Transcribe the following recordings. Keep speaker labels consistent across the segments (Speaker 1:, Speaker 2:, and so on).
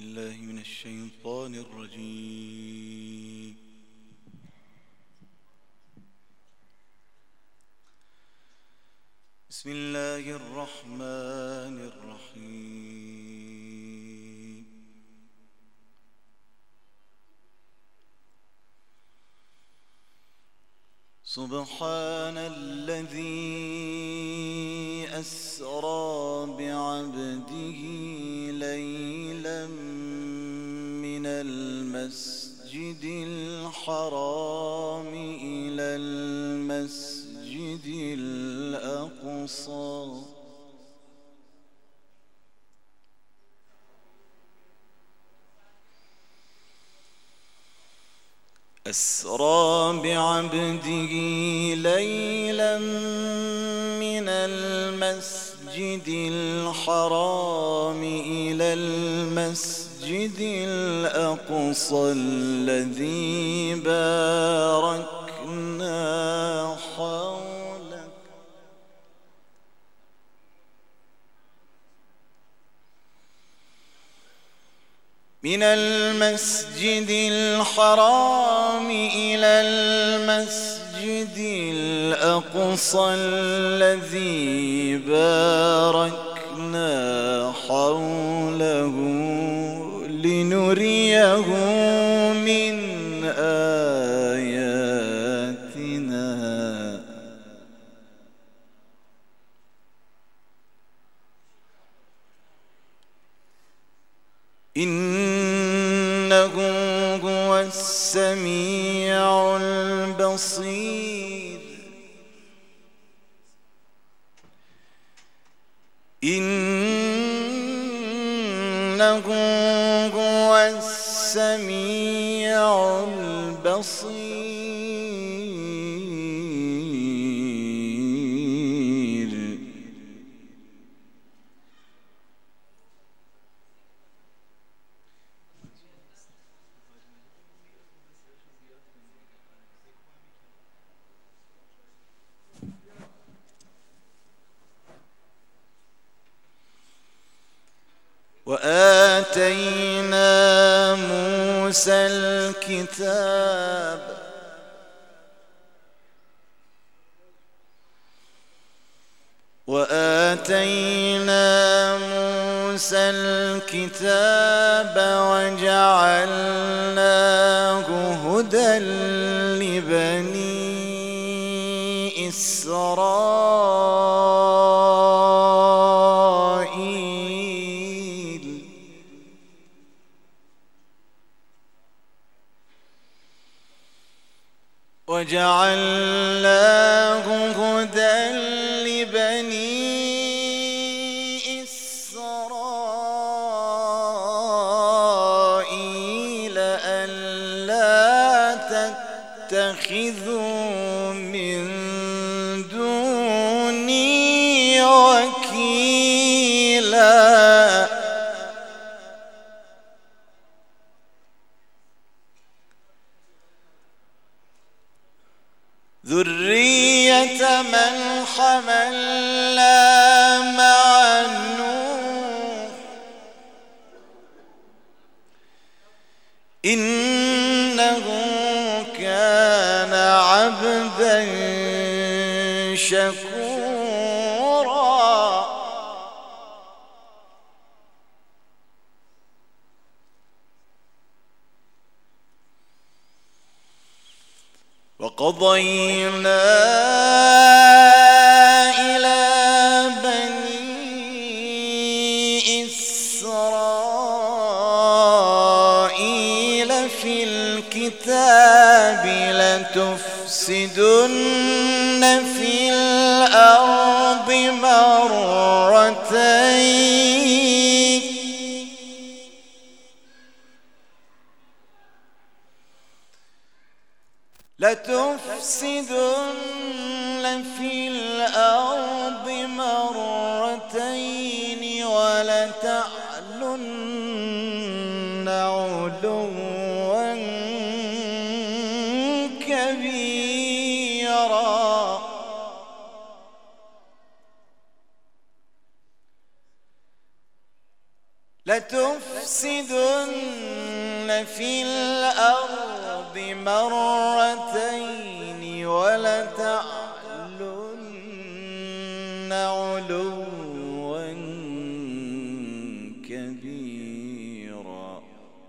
Speaker 1: بالله من الشيطان الرجيم. بسم الله الرحمن الرحيم. سبحان الذي أسرى بعبده ليلا من المسجد الحرام إلى المسجد الأقصى أسرى بعبده ليلا من المسجد الحرام إلى المسجد الأقصى الذي باركنا حوله من المسجد الحرام إلى المسجد الأقصى الذي باركنا حوله لنريه من آياتنا إنه هو السميع البصير. إنه هو السميع البصير. وآتينا موسى الكتاب وجعلناه هدى لبني إسرائيل وجعلناه هدى لبني إسرائيل ألا تتخذوا من دوني وكيلا ذرية من حملنا مع نوح إنه كان عبدا شكورا. وقضينا إلى بني إسرائيل في الكتاب لتفسدن في الأرض مرتين ولتعلن علوا كبيرا. لتفسدن في الأرض مرتين ولتعلن علوا كبيرا.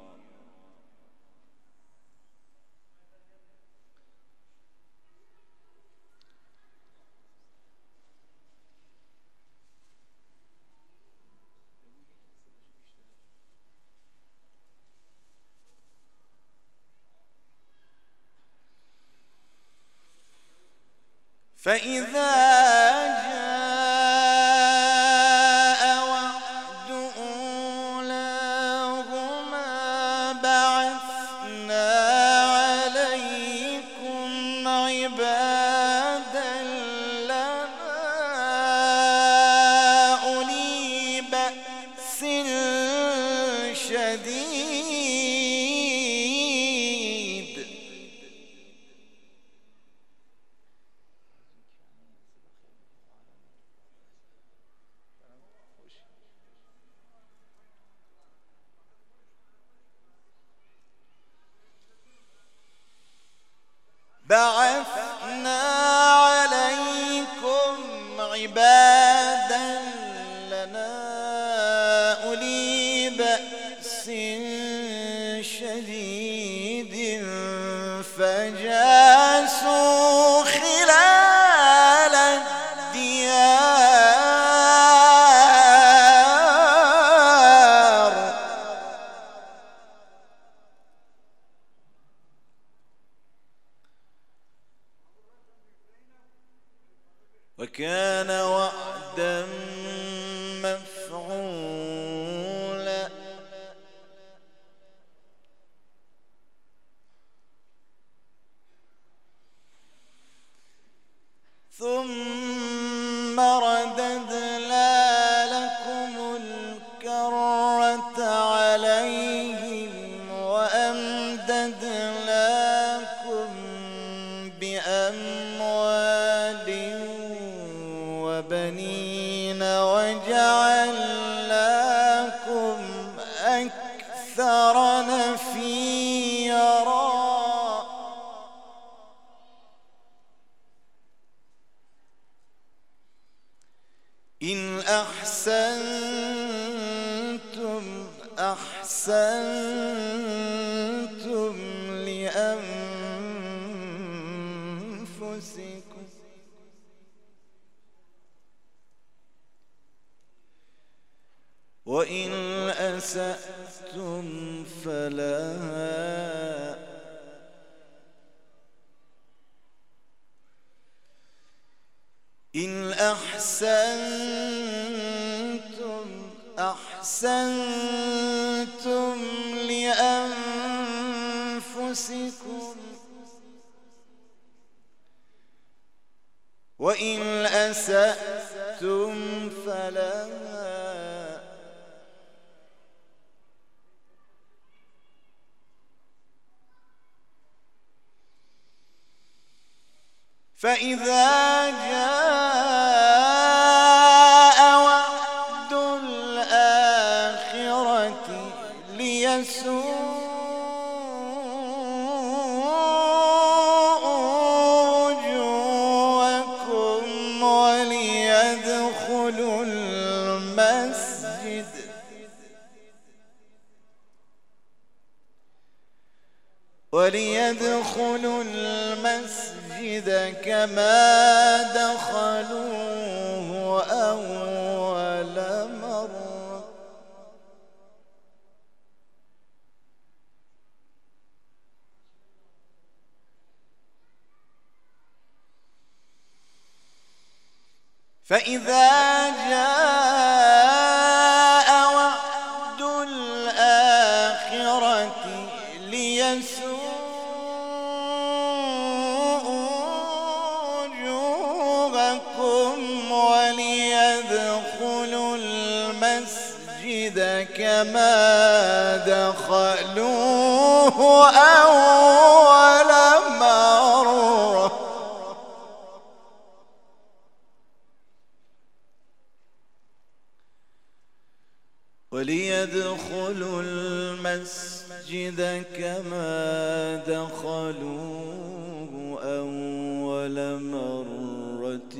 Speaker 1: فإذا جاء وعد أولاهما بعثنا عليكم عبادا لنا أولي بأس شديد بعثنا عليكم عبادا لنا أولي بأس شديد فجاسوا خلال الديار وكان وعدا مفعولا. ثم رددنا لكم الكرة عليهم وأمددناكم بأموال وبنين وجعلناكم أكثر نفيرا. إن أحسنتم أحسنتم لأنفسكم وإن أسأتم فلها إن أحسنتم أحسنتم لأنفسكم وإن أسأتم فلها فإذا جاء وعد الآخرة ليسوءوا وجوهكم وليدخلوا المسجد كما دخلوه أول مرة فإذا جاء وعد الآخرة ليسوءوا وجوهكم وليدخلوا المسجد كما دخلوه أول مرة وليدخلوا وليدخلوا المسجد كما دخلوه أول مرة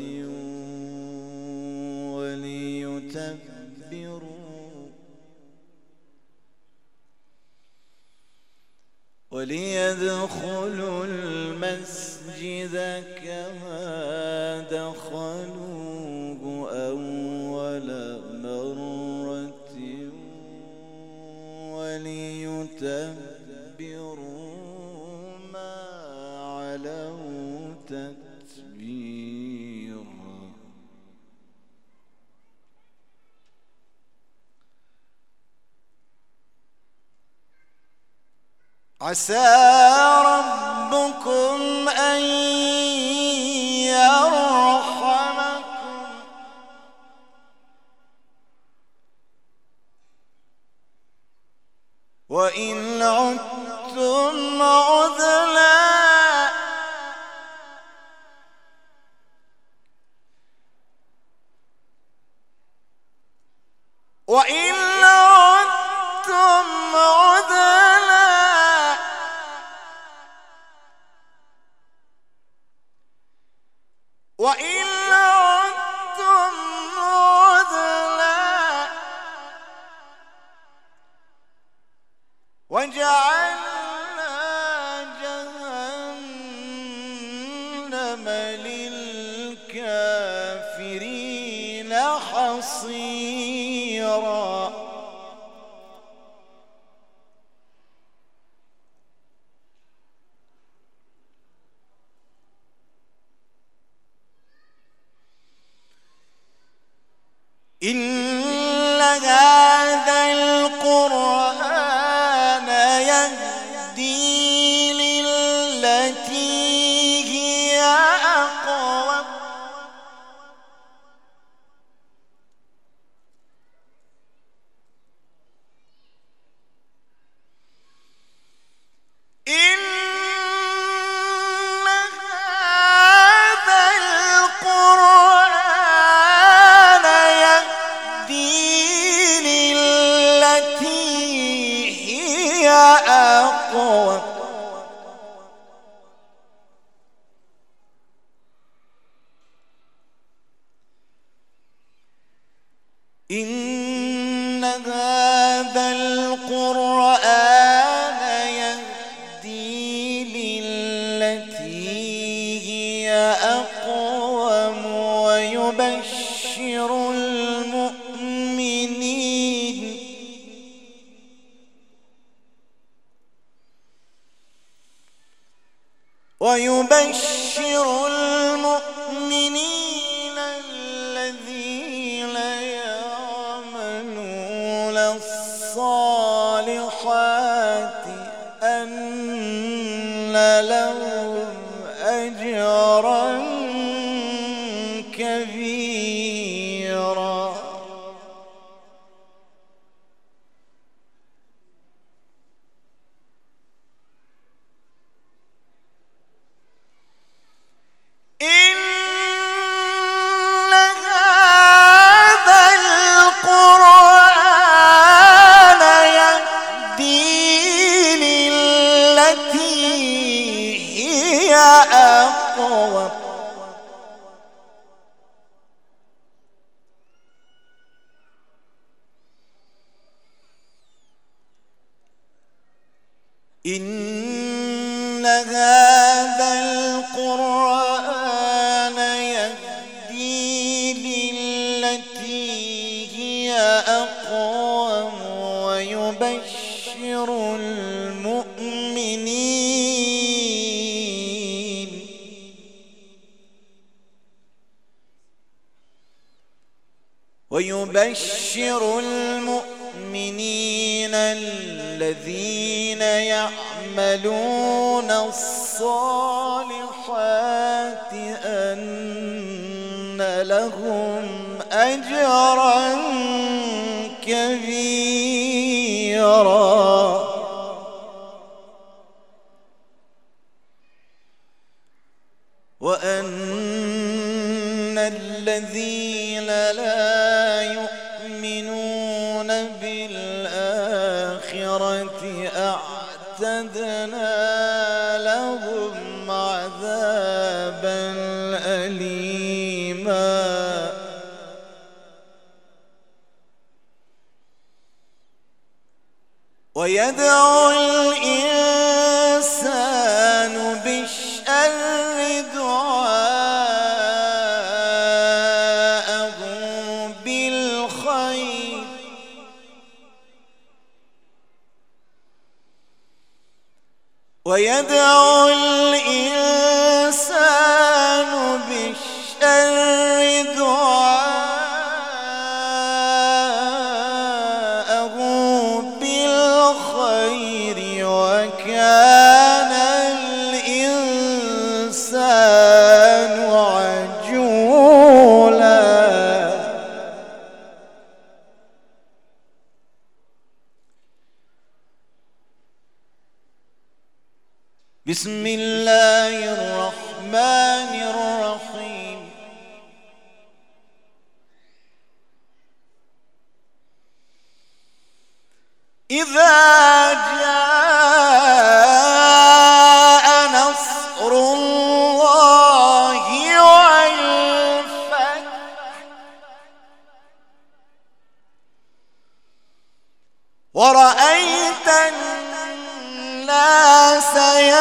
Speaker 1: وليدخلوا المسجد كما دخلوه أول مرة وليتبروا ما علوا تتبيرا. عسى ربكم أن يرحمكم وإن عدتم عدنا وإن عدتم عدنا وإن عدتم عدنا وجعلنا جهنم للكافرين حصيرا. إن هذا القرآن يهدي للتي هي أقوم أقوم إن هذا القرآن يهدي للتي هي أقوم ويبشر المؤمنين الذين يعملون الصالحات أن لهم أجرا كبيرا. إن هذا القرآن يهدي للتي هي أقوم إن هذا القرآن يهدي للتي هي أقوم ويبشر المؤمنين الذين يعملون الصالحات أن لهم أجرا كبيرا. وأن الذين لا يؤمنون بالآخرة أعتدنا لهم عذابا أليما ويدعو الإنسان بالشر دعاءه بالخير ويدعو الإنسان بالشر دعاءه بالخير وكان الإنسان عجولا بسم الله الرحمن الرحيم إذا جاء نصر الله والفتح ورأيت الناس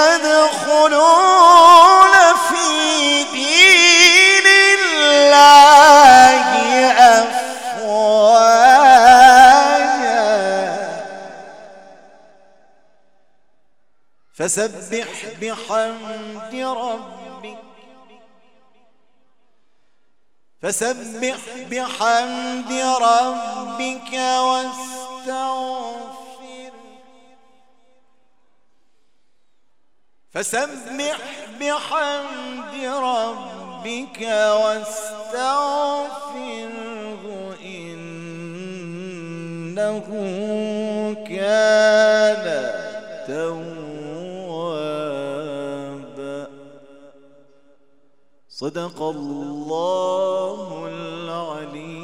Speaker 1: يدخلون في دين الله أفواجا فسبح بحمد ربك واستغفره إنه كان توابا صدق الله العليم